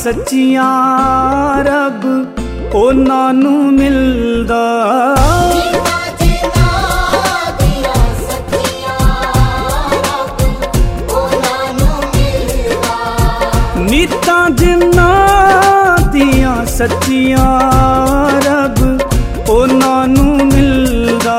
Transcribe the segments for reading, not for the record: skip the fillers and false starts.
सच्चियां रब उन्हां नूं मिलदा। नीतां जिन्हां दियां सच्चियां रब उन्हां नूं मिलदा।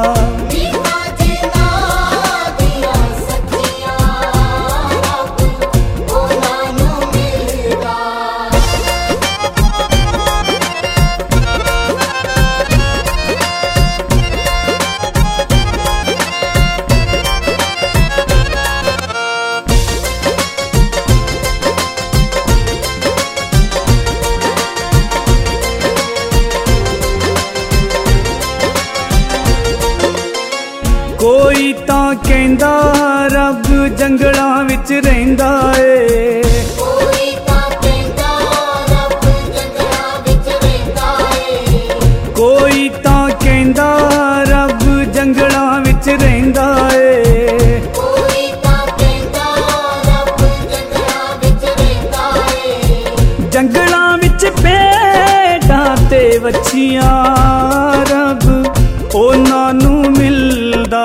कोई तां कहंदा रब जंगलां विच रहिंदा ए, कोई तां कहंदा रब जंगलां विच रहिंदा ए, कोई तां कहंदा रब जंगलां विच रहिंदा ए, कोई तां कहंदा रब जंगलां विच रहिंदा ए। जंगलां विच भेड़ां ते वछियां रब उन्हां नूं मिलदा।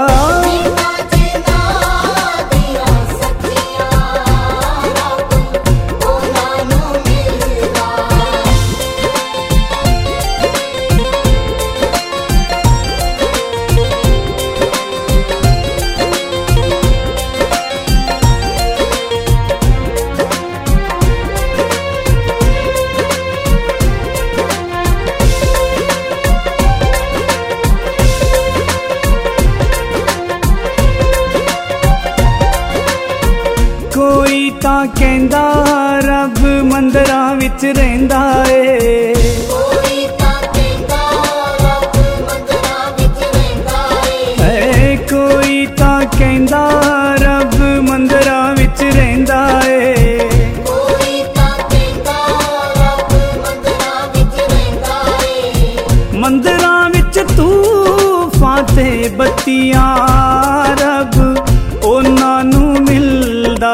कोई तां कहंदा रब मंदिरां विच रहिंदा ए, कोई तां कहंदा रब मंदिरां विच रहिंदा ए, कोई तां कहंदा रब मंदिरां विच रहिंदा ए, कोई तां कहंदा रब मंदिरां विच रहिंदा ए। मंदिरां विच तूफां ते बत्तियां रब उन्हां नूं मिलदा।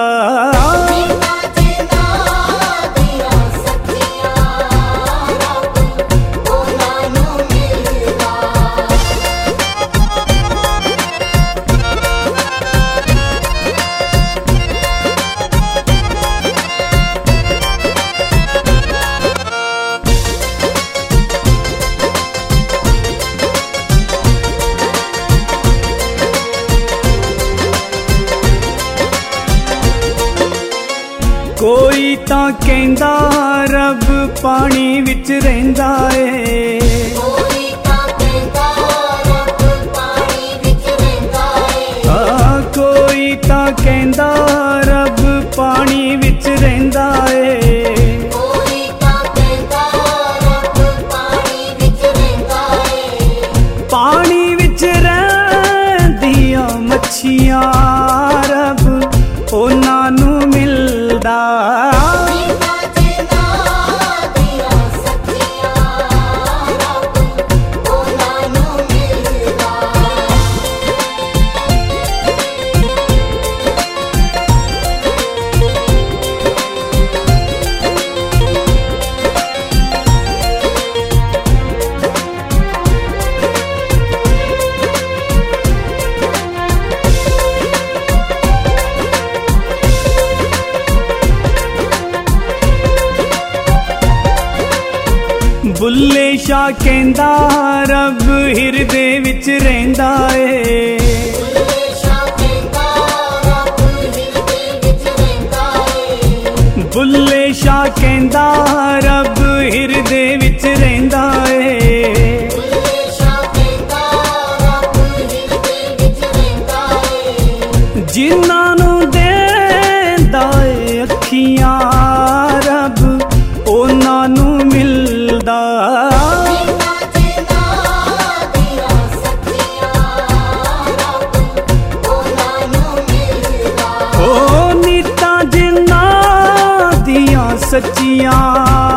कोई तां कहंदा रब पानी विच रहिंदा ए, कोई तां कहंदा रब पानी विच रहिंदा ए, कोई तां कहंदा रब पानी विच रहिंदा ए, कोई तां कहंदा रब पानी विच रहिंदा ए। पानी विच रहिंदियां मच्छियां रब उन्हां नूं मिलदा। बुल्ले शाह कहंदा रब हिरदे विच रहिंदा ए, बुल्ले शाह कहंदा रब हिरदे विच रहिंदा ए, बुल्ले शाह कहंदा रब हिरदे विच रहिंदा ए, बुल्ले शाह कहंदा रब हिरदे विच रहिंदा ए। जिन्हां नूं देंदा ए अखियां रब उन्हां नूं मिलदा। नीतां जिन्हां दियां सच्चियां